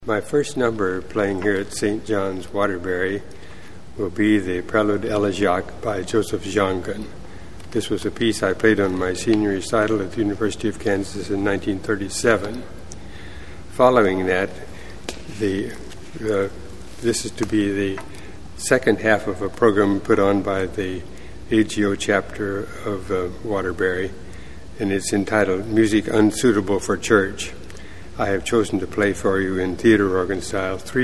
My first number playing here at St. John's, Waterbury, will be the Prelude Elegiac by Joseph Jongen. This was a piece I played on my senior recital at the University of Kansas in 1937. Following that, this is to be the second half of a program put on by the AGO chapter of Waterbury, and it's entitled Music Unsuitable for Church. I have chosen to play for you in theater organ style three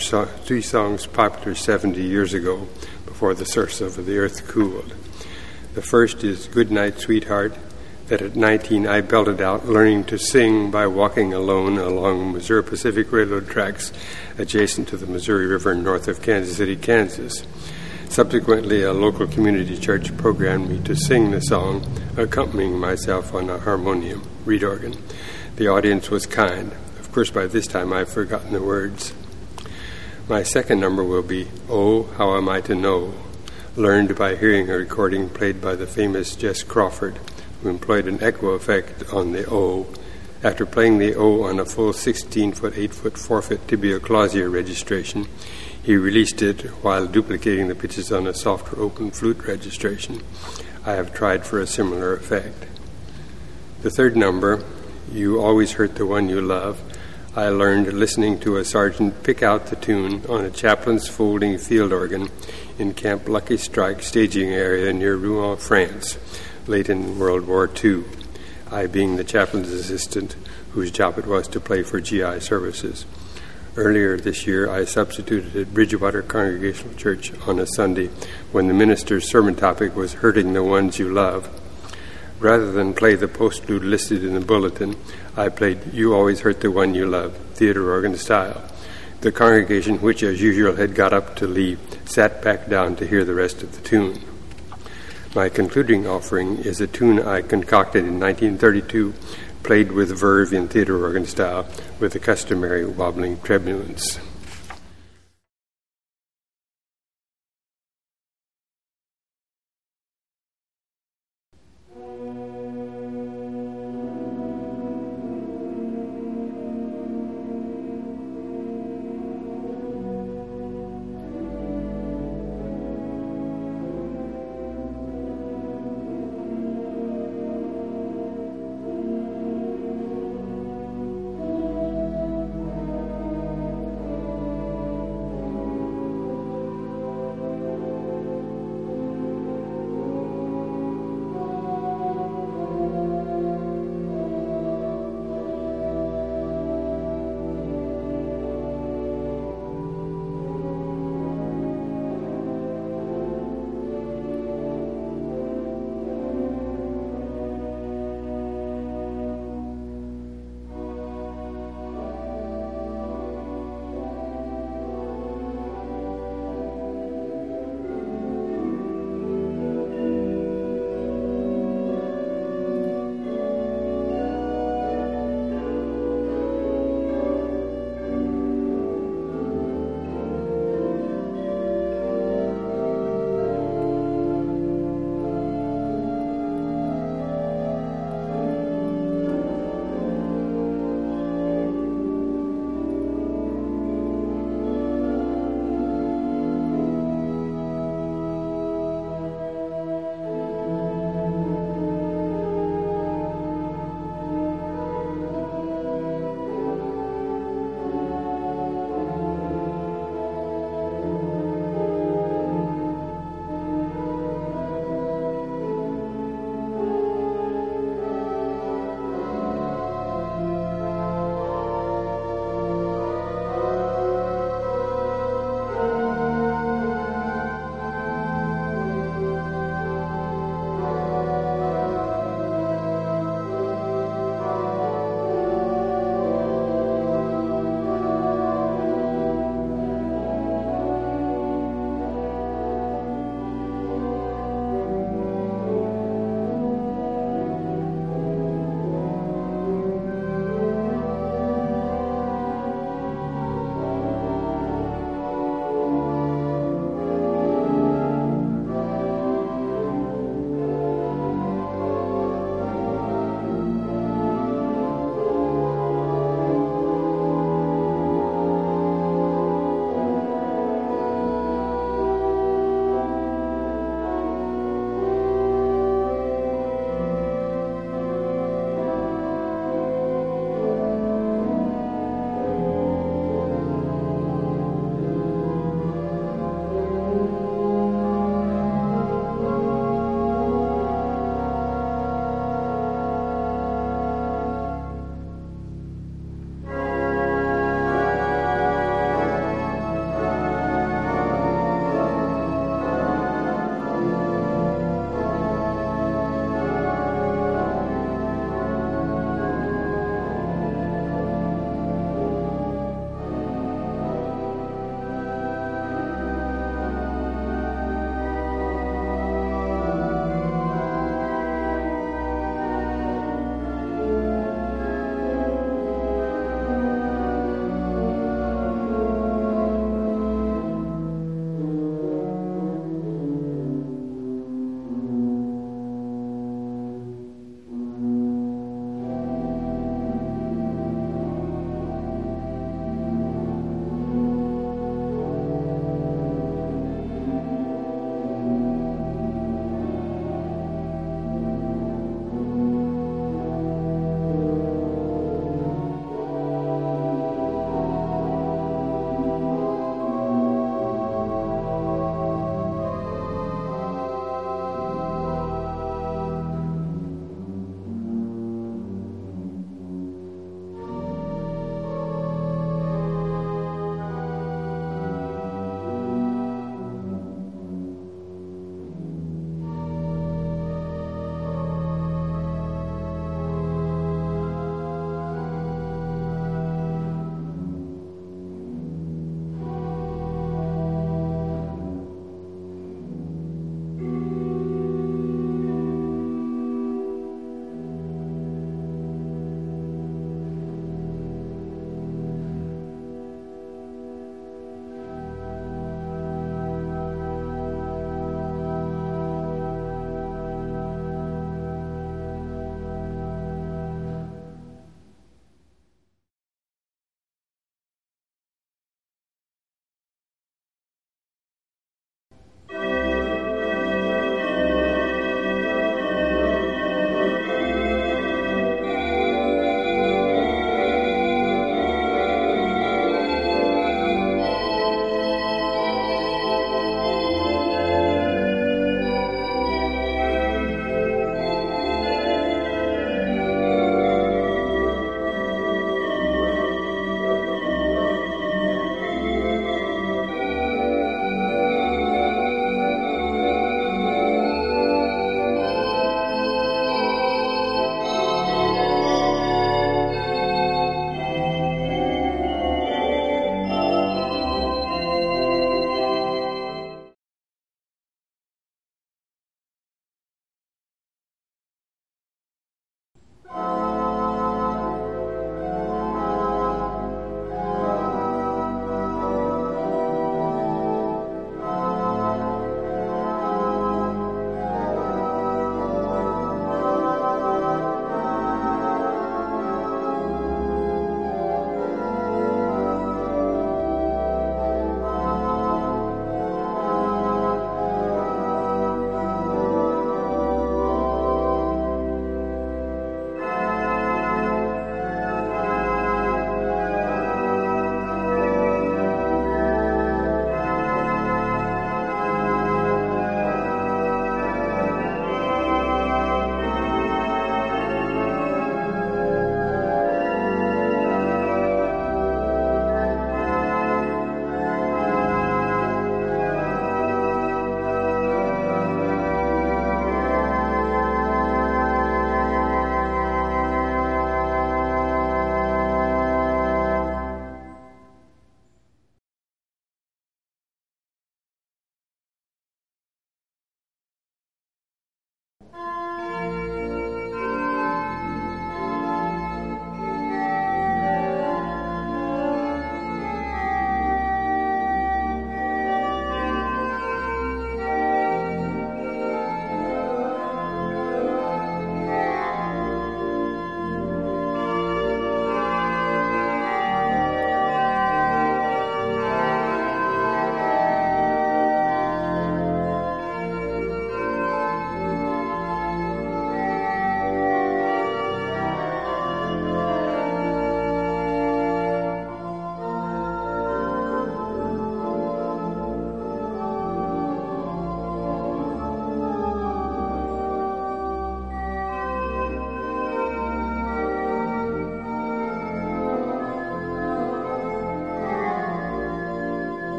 songs popular 70 years ago, before the surface of the earth cooled. The first is Good Night, Sweetheart, that at 19 I belted out, learning to sing by walking alone along Missouri Pacific Railroad tracks adjacent to the Missouri River north of Kansas City, Kansas. Subsequently, a local community church programmed me to sing the song, accompanying myself on a harmonium, reed organ. The audience was kind. Of course, by this time I've forgotten the words. My second number will be Oh, How Am I to Know, learned by hearing a recording played by the famous Jess Crawford, who employed an echo effect on the O. After playing the O on a full 16-foot, 8-foot, 4-foot Tibia Clausier registration, he released it while duplicating the pitches on a softer open flute registration. I have tried for a similar effect. The third number, You Always Hurt the One You Love, I learned listening to a sergeant pick out the tune on a chaplain's folding field organ in Camp Lucky Strike staging area near Rouen, France, late in World War II, I being the chaplain's assistant whose job it was to play for GI services. Earlier this year, I substituted at Bridgewater Congregational Church on a Sunday when the minister's sermon topic was Hurting the Ones You Love. Rather than play the postlude listed in the bulletin, I played You Always Hurt the One You Love, theater organ style. The congregation, which as usual had got up to leave, sat back down to hear the rest of the tune. My concluding offering is a tune I concocted in 1932, played with verve in theater organ style, with the customary wobbling tremulance.